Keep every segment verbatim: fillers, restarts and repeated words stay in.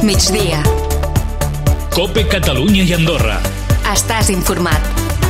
migdia. COPE Catalunya i Andorra. Estàs informat.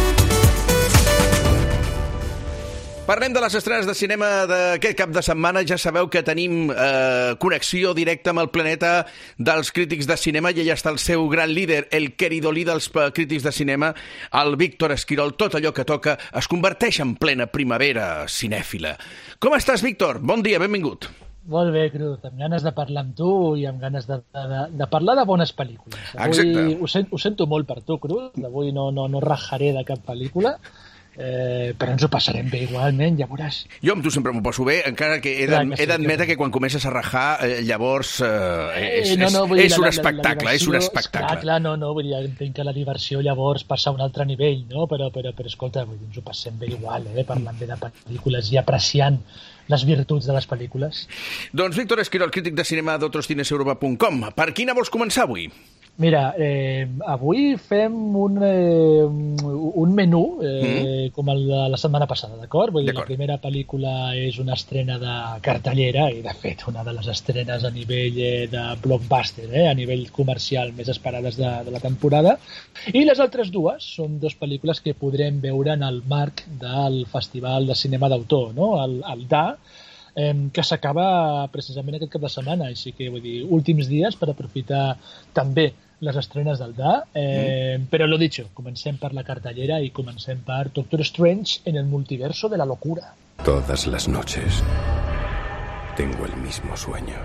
Parlem de les estrenes de cinema d'aquest cap de setmana. Ja sabeu que tenim eh, connexió directa amb el planeta dels crítics de cinema i allà està el seu gran líder, el queridolí dels crítics de cinema, el Víctor Esquirol. Tot allò que toca es converteix en plena primavera cinèfila. Com estàs, Víctor? Bon dia, benvingut. Molt bé, Cruz, amb ganes de parlar amb tu i amb ganes de, de, de parlar de bones pel·lícules. Avui Exacte. Ho, sent, ho sento molt per tu, Cruz, avui no, no, no rajaré de cap pel·lícula, eh, però ens ho passarem bé igualment, ja veuràs. Jo amb tu sempre m'ho passo bé, encara que he d'admetre que quan comences a rajar, eh, llavors eh, és, Eh, no, no, vull és, dir, és un la- la- la espectacle, és un diversió- espectacle. Clar, clar, no, no, vull dir, entenc que la diversió llavors passa a un altre nivell, no? Però, però, però escolta, vull dir, ens ho passem bé igual, eh? Parlant bé de pel·lícules i apreciant les virtuts de les pel·lícules. Doncs Víctor Esquirol, crític de cinema d'otroscineseuropa punt com. Per quina vols començar avui? Mira, eh, avui fem un, eh, un menú eh, mm. com el de la setmana passada, d'acord? Vull dir, la primera pel·lícula és una estrena de cartellera i, de fet, una de les estrenes a nivell eh, de blockbuster, eh, a nivell comercial més esperades de, de la temporada. I les altres dues són dues pel·lícules que podrem veure en el marc del Festival de Cinema d'Autor, no? el, el D A, eh, que s'acaba precisament aquest cap de setmana. Així que, vull dir, últims dies per aprofitar també les estrenes del D A, eh, mm. però lo dicho, comencem per la cartellera i comencem per Doctor Strange en el multiverso de la locura. Todas las noches tengo el mismo sueño.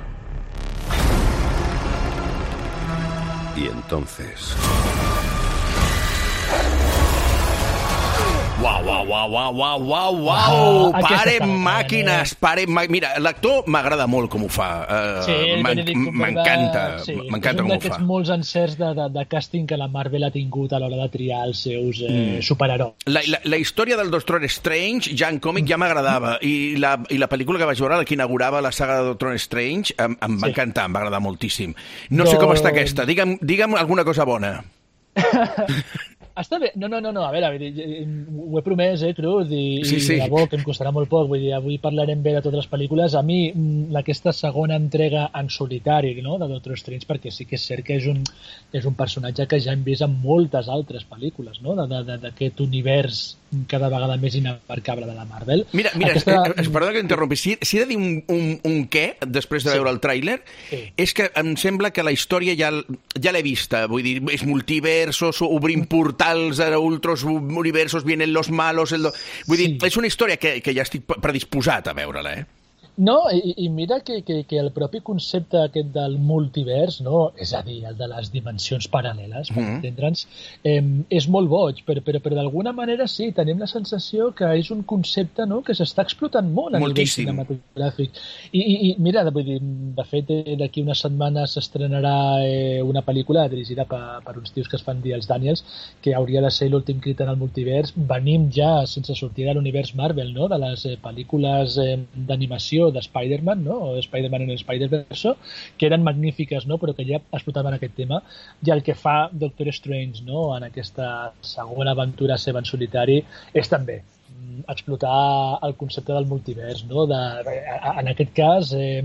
Y entonces... Uau, uau, uau, uau, uau, uau, uau, Ah, aquesta parem està bé, màquines, eh? parem màquines. Mira, l'actor m'agrada molt com ho fa. Uh, Sí, Benedict M'encanta, Cumberbatch, sí, m'encanta és com un ho d'aquests fa. molts encerts de, de, de càsting que la Marvel ha tingut a l'hora de triar els seus eh, mm. superherois. La, la, la història del Doctor Strange, ja en còmic, ja m'agradava. I la, I la pel·lícula que vaig veure, la que inaugurava la saga de Doctor Strange, em, em va Sí. encantar, em va agradar moltíssim. No sé com està aquesta. Digue'm, digue'm alguna cosa bona. Està bé. No, no, no, no. A veure, a veure, ho he promès, eh, Cruz, i, Sí, sí. i de bo, que em costarà molt poc. Vull dir, avui parlarem bé de totes les pel·lícules. A mi, mm, aquesta segona entrega en solitari, no?, de Doctor Strange, perquè sí que és cert que és un, és un personatge que ja hem vist en moltes altres pel·lícules, no?, de- de- de- d'aquest univers cada vegada més inabarcable de la Marvel. Mira, mira, Aquesta... eh, eh, perdona que interrompi. Si, si he de dir un, un, un què, després de Sí. veure el tràiler, Sí. és que em sembla que la història ja, l- ja l'he vista. Vull dir, és multiversos, obrim portals a ultros universos, vienen los malos... El do... Vull dir, Sí. és una història que, que ja estic predisposat a veure-la, eh? No, i, i mira que, que, que el propi concepte aquest del multivers, no? És a dir, el de les dimensions paral·leles, per Mhm. entendre'ns, eh, és molt boig, però, però, però d'alguna manera sí, tenim la sensació que és un concepte, no?, que s'està explotant molt a Moltíssim. nivell cinematogràfic. I, i, i mira, vull dir, de fet, eh, d'aquí unes setmanes s'estrenarà eh, una pel·lícula dirigida per, per uns tios que es fan dir els Daniels, que hauria de ser l'últim crit en el multivers. Venim ja sense sortir de l'univers Marvel, no?, de les eh, pel·lícules eh, d'animació de Spider-Man, no?, o Spider-Man en el Spider-Verse, que eren magnífiques, no?, però que ja explotaven aquest tema. I el que fa Doctor Strange, no?, en aquesta segona aventura seva en solitari és també mm, explotar el concepte del multivers, no?, de, en aquest cas eh,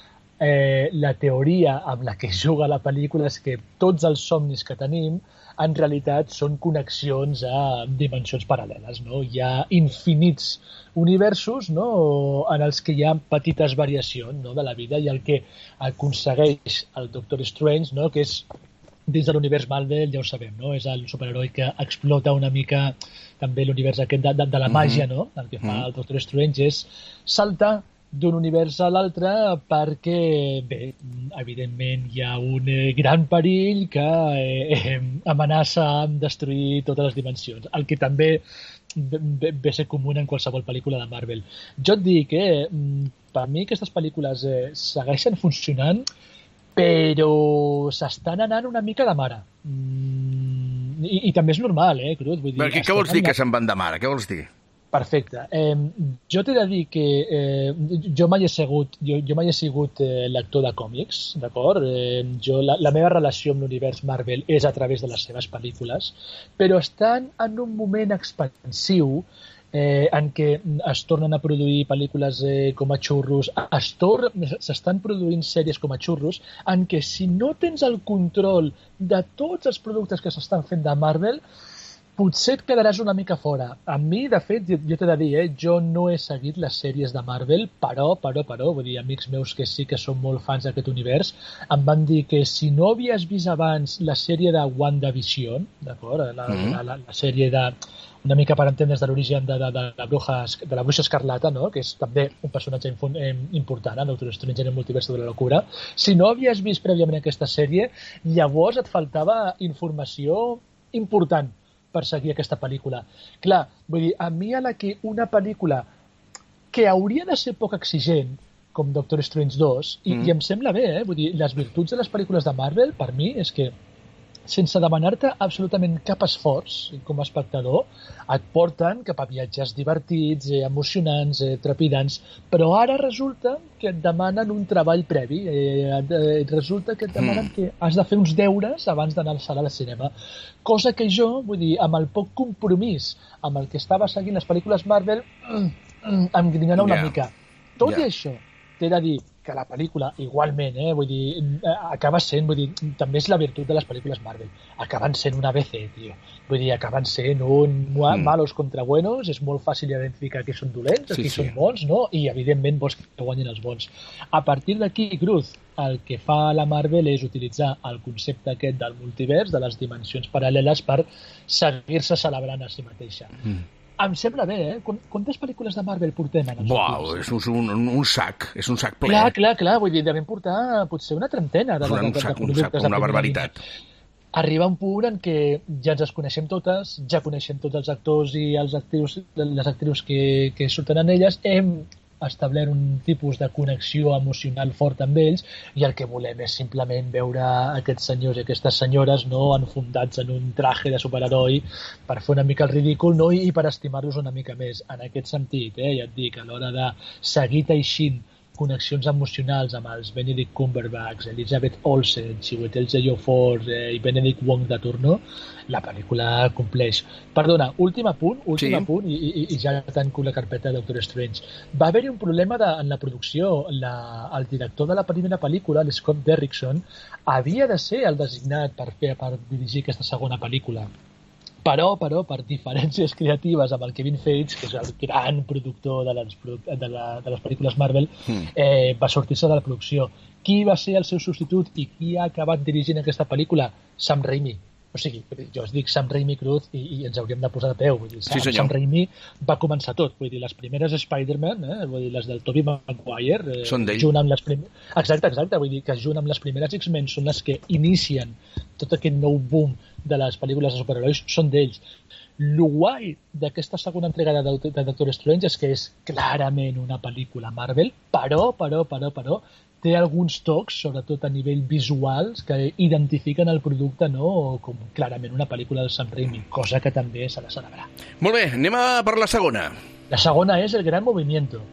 eh, la teoria amb la que juga la pel·lícula és que tots els somnis que tenim en realitat són connexions a dimensions paral·leles, no? Hi ha infinits universos, no?, en els que hi ha petites variacions, no?, de la vida, i el que aconsegueix el Doctor Strange, no?, que és dins de l'univers Marvel, ja ho sabem, no?, és el superheroi que explota una mica també l'univers aquest de, de, de la màgia, no?, el que fa el Doctor Strange és saltar d'un univers a l'altre perquè, bé, evidentment hi ha un eh, gran perill que eh, eh, amenaça amb destruir totes les dimensions, el que també ve, ve ser comú en qualsevol pel·lícula de Marvel. Jo et dic que eh, per mi aquestes pel·lícules eh, segueixen funcionant, però s'estan anant una mica de mare. Mm, i, I també és normal, eh, Cruz? Vull dir, Què, què vols dir que se'n van de mare? Què vols dir? Perfecte. Eh, jo t'he de dir que eh, jo mai he sigut, jo, jo mai he sigut eh, lector de còmics, d'acord? Eh, jo, la, la meva relació amb l'univers Marvel és a través de les seves pel·lícules, però estan en un moment expansiu eh, en què es tornen a produir pel·lícules eh, com a xurros, es tor- s'estan produint sèries com a xurros, en què si no tens el control de tots els productes que s'estan fent de Marvel, potser et quedaràs una mica fora. A mi, de fet, jo, jo t'he de dir, eh, jo no he seguit les sèries de Marvel, però, però, però, vull dir, amics meus que sí que són molt fans d'aquest univers, em van dir que si no havies vist abans la sèrie de WandaVision, d'acord? La, mm-hmm. la, la, la sèrie de... una mica per entendre's de l'origen de, de, de, la bruja, de la bruixa escarlata, no? Que és també un personatge infun, eh, important en Doctor Strange en el multiverso de la locura. Si no havies vist prèviament aquesta sèrie, llavors et faltava informació important per seguir aquesta pel·lícula. Clar, vull dir, a mi a la que una pel·lícula que hauria de ser poc exigent, com Doctor Strange dos, i, mm. i em sembla bé, eh? Vull dir, les virtuts de les pel·lícules de Marvel, per mi, és que sense demanar-te absolutament cap esforç com a espectador, et porten cap a viatges divertits, eh, emocionants, eh, trepidants, però ara resulta que et demanen un treball previ, eh, eh, resulta que et demanen mm. que has de fer uns deures abans d'anar a la sala de cinema, cosa que jo, vull dir, amb el poc compromís amb el que estava seguint les pel·lícules Marvel, mm, mm, em grinyona una yeah. mica. Tot yeah. i això, t'he de dir que la pel·lícula, igualment, eh, vull dir, acaba sent, vull dir, també és la virtut de les pel·lícules Marvel, acaben sent una A B C, tio. Vull dir, acaben sent un mm. malos contra buenos, és molt fàcil identificar qui són dolents, sí, qui sí. són bons, no? I, evidentment, vols que guanyin els bons. A partir d'aquí, Cruz, el que fa la Marvel és utilitzar el concepte aquest del multivers, de les dimensions paral·leles, per seguir-se celebrant a si mateixa. Mm. Em sembla bé, eh? Quantes pel·lícules de Marvel portem en els Uau, és un, un, un sac, és un sac ple. Clar, clar, clar, vull dir, devem portar potser una trentena de, de, de, un sac, de, de, un sac, una barbaritat. Arriba un punt en què ja ens les coneixem totes, ja coneixem tots els actors i els actrius, les actrius que, que surten en elles, hem establert un tipus de connexió emocional fort amb ells i el que volem és simplement veure aquests senyors i aquestes senyores, no, enfundats en un traje de superheroi per fer una mica el ridícul, no, i per estimar-los una mica més. En aquest sentit, eh, ja et dic, a l'hora de seguir teixint connexions emocionals amb els Benedict Cumberbatch, Elizabeth Olsen, Chiwetel Ejiofor eh, i Benedict Wong de turno, la pel·lícula compleix. Perdona, últim apunt, últim sí. apunt i, i, i ja tanco la carpeta de Doctor Strange. Va haver-hi un problema de, en la producció. La, el director de la primera pel·lícula, l'Scott Derrickson, havia de ser el designat per, fer, per dirigir aquesta segona pel·lícula. Però, però, per diferències creatives amb el Kevin Feige, que és el gran productor de les, de la, de les pel·lícules Marvel, mm. eh, va sortir-se de la producció. Qui va ser el seu substitut i qui ha acabat dirigint aquesta pel·lícula? Sam Raimi. O sigui, jo es dic Sam Raimi Cruz i, i ens hauríem de posar de peu. Vull dir, Sam, sí, Sam Raimi va començar tot. Vull dir, les primeres Spider-Man, eh, vull dir, les del Tobey Maguire, eh, són d'ell. Junt amb les prim... Exacte, exacte. Vull dir que junt amb les primeres X-Men són les que inicien tot aquest nou boom de les pel·lícules de superherois, són d'ells. Lo guai d'aquesta segona entrega de, de Doctor Strange és que és clarament una pel·lícula Marvel, però, però, però, però, té alguns tocs, sobretot a nivell visuals, que identifiquen el producte, no, com clarament una pel·lícula del Sam Raimi, cosa que també s'ha de celebrar. Molt bé, anem a per la segona. La segona és El Gran Movimiento.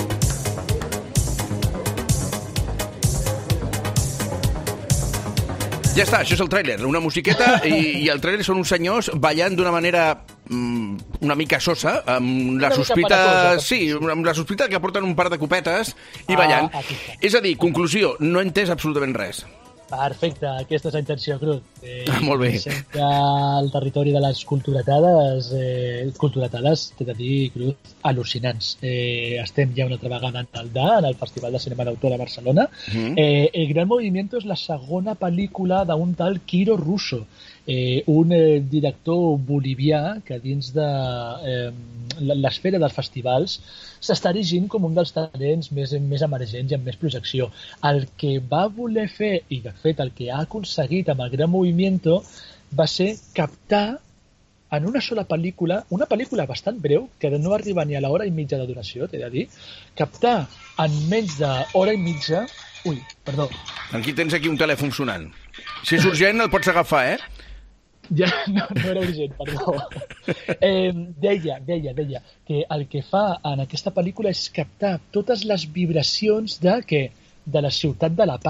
Ja està, això és el tràiler, una musiqueta i, i el tràiler són uns senyors ballant d'una manera mm, una mica sosa, amb la sospita, sí, amb la sospita que porten un par de copetes i ah, ballant. És a dir, conclusió, no he entès absolutament res. Perfecte, aquesta és la intenció, Cruz. Eh, ah, molt bé. Sempre al territori de les culturetades, eh, culturetades, t'he de dir, Cruz, al·lucinants. Eh, estem ja una altra vegada en el D A, en el Festival de Cinema d'Autor de Barcelona. Mm-hmm. eh, El Gran Movimiento és la segona pel·lícula d'un tal Quiro Russo, eh, un eh, director bolivià que dins de eh, l'esfera dels festivals s'està erigint com un dels talents més, més emergents i amb més projecció. El que va voler fer, i de fet el que ha aconseguit amb El Gran Movimiento, va ser captar en una sola pel·lícula, una pel·lícula bastant breu, que no arriba ni a l'hora i mitja de duració, t'he de dir, captar en menys d'hora i mitja... Ui, perdó. Aquí tens aquí un telèfon sonant. Si és urgent el pots agafar, eh? Ja, no, no era urgent, perdó. Eh, deia, deia, deia que el que fa en aquesta pel·lícula és captar totes les vibracions de, què? De la ciutat de la paz,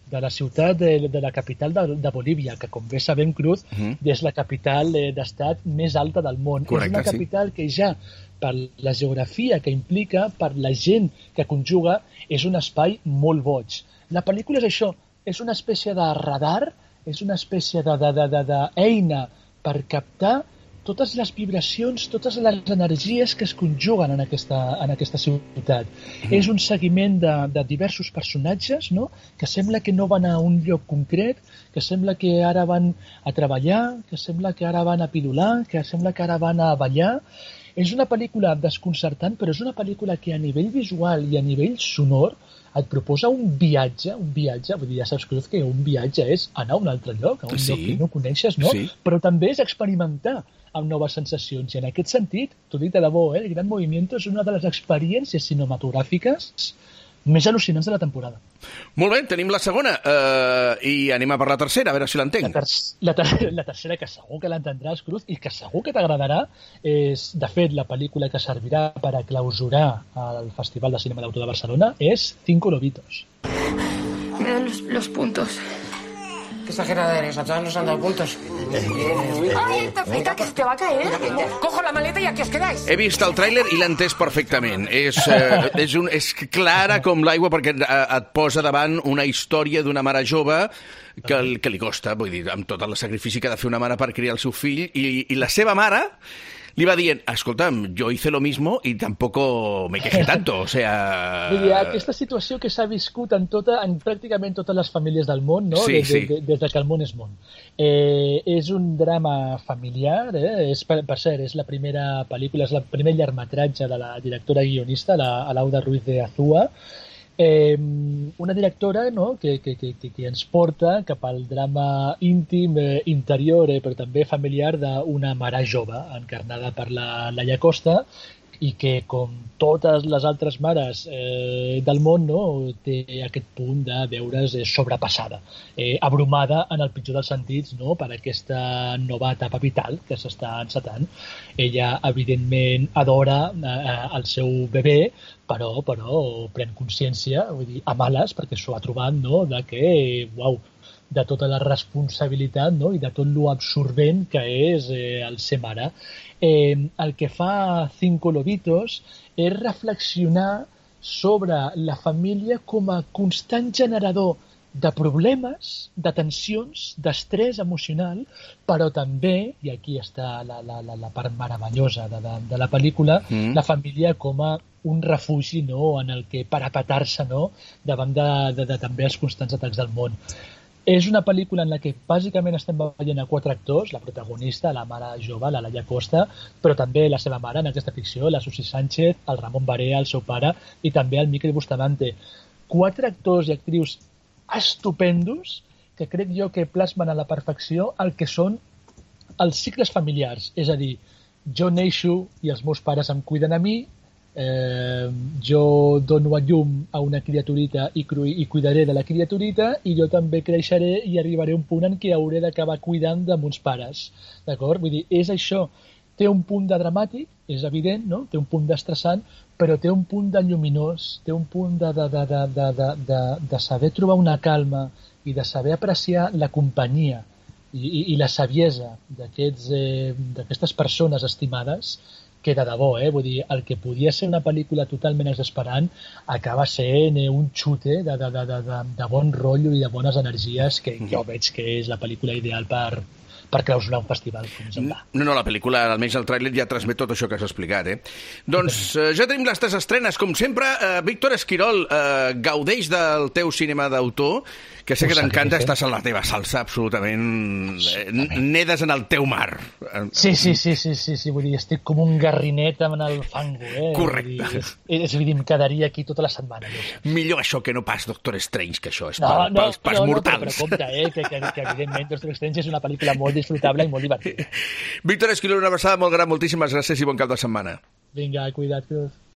de la ciutat de, de la capital de, de Bolívia, que com bé sabem, Cruz, uh-huh. és la capital eh, d'estat més alta del món. Correcte, és una capital sí. que ja, per la geografia que implica, per la gent que conjuga, és un espai molt boig. La pel·lícula és això, és una espècie de radar, és una espècie d'eina de, de, de, de per captar totes les vibracions, totes les energies que es conjuguen en aquesta, en aquesta ciutat. Mm. És un seguiment de, de diversos personatges, no? Que sembla que no van a un lloc concret, que sembla que ara van a treballar, que sembla que ara van a pidolar, que sembla que ara van a ballar. És una pel·lícula desconcertant, però és una pel·lícula que a nivell visual i a nivell sonor et proposa un viatge, un viatge, vull dir, ja saps, Cruz, que un viatge és anar a un altre lloc, a un sí. lloc que no coneixes, no? Sí. Però també és experimentar amb noves sensacions. I en aquest sentit, t'ho dic de debò, eh? El Gran Movimiento és una de les experiències cinematogràfiques més al·lucinants de la temporada. Molt bé, tenim la segona uh, i anem a per la tercera, a veure si l'entenc. La, ter la, ter la tercera, que segur que l'entendràs, Cruz, i que segur que t'agradarà, és, de fet, la pel·lícula que servirà per a clausurar el Festival de Cinema d'Autor de Barcelona, és Cinco Lobitos. Me dan los, los puntos. Qué exagerada eres, a todas nos han dado puntos. ¡Ay, Tafeta, que te va a caer! Cojo la maleta y aquí os quedáis. He vist el tràiler i l'he entès perfectament. És, eh, és, un, és clara com l'aigua perquè et posa davant una història d'una mare jove que, que li costa, vull dir, amb tot el sacrifici que ha de fer una mare per criar el seu fill, i, i la seva mare li va dient, escolta'm, jo hice lo mismo y tampoco me quejé tanto, o sea... Vull dir, aquesta situació que s'ha viscut en, tota, en pràcticament totes les famílies del món, no? Sí, des, sí. de, des de que el món és món. Eh, és un drama familiar, eh? és, per, per cert, és la primera pel·lícula, és el primer llargmetratge de la directora guionista, la Alauda Ruiz de Azúa, Eh, una directora, no? que, que, que, que ens porta cap al drama íntim, eh, interior, eh, però també familiar d'una mare jove, encarnada per la Laia Costa, i que, com totes les altres mares eh, del món, no? té aquest punt de veure's eh, sobrepassada, eh, abrumada en el pitjor dels sentits, no? per aquesta nova etapa vital que s'està encetant. Ella, evidentment, adora eh, el seu bebè, però, però pren consciència, vull dir, a males, perquè s'ho ha trobat, no? de que, uau, de tota la responsabilitat, no? i de tot lo absorbent que és eh, el ser mare. Eh, el que fa Cinco Lobitos és reflexionar sobre la família com a constant generador de problemes, de tensions, d'estrès emocional, però també, i aquí està la, la, la, la part meravellosa de, de, de la pel·lícula, mm. la família com a un refugi, no? en el que parapetar-se, no? davant de, de, de, de també els constants atacs del món. És una pel·lícula en la que bàsicament estem veient a quatre actors, la protagonista, la mare jove, la Laia Costa, però també la seva mare en aquesta ficció, la Susi Sánchez, el Ramon Barea, el seu pare, i també el Miquel Bustamante. Quatre actors i actrius estupendos que crec jo que plasmen a la perfecció el que són els cicles familiars. És a dir, jo neixo i els meus pares em cuiden a mi, Eh, jo dono a llum a una criaturita i, i cuidaré de la criaturita, i jo també creixeré i arribaré a un punt en què hauré d'acabar cuidant de mons pares. D'acord? Vull dir, és això. Té un punt de dramàtic, és evident, no? Té un punt d'estressant, però té un punt de lluminós, té un punt de, de, de, de, de, de, de, de saber trobar una calma i de saber apreciar la companyia i, i, i la saviesa d'aquestes eh, d'aquestes persones estimades, que de debò, eh? Vull dir, el que podia ser una pel·lícula totalment desesperant acaba sent eh, un xute de, de, de, de, de bon rotllo i de bones energies que jo veig que és la pel·lícula ideal per, per clausurar un festival. No, no, la pel·lícula, almenys el tràiler, ja transmet tot això que has explicat, eh? Doncs eh, ja tenim les tres estrenes, com sempre. Eh, Víctor Esquirol, eh, gaudeix del teu cinema d'autor, que sé que t'encanta, estàs en la teva salsa, absolutament. Eh, nedes en el teu mar. Sí, sí, sí, sí, sí, sí, vull dir, estic com un garrinet en el fango, eh? Correcte. Vull dir, és, és, vull dir, em quedaria aquí tota la setmana. Jo. Millor això que no pas Doctor Strange, que això és no, per, no, pels, pels no, mortals. No, però, però compte, eh, que, que, que evidentment Doctor Strange és una pel·lícula molt disfrutable i molt divertida. Víctor Esquirol, una abraçada molt gran, moltíssimes gràcies i bon cap de setmana. Vinga, cuida't, Cruz.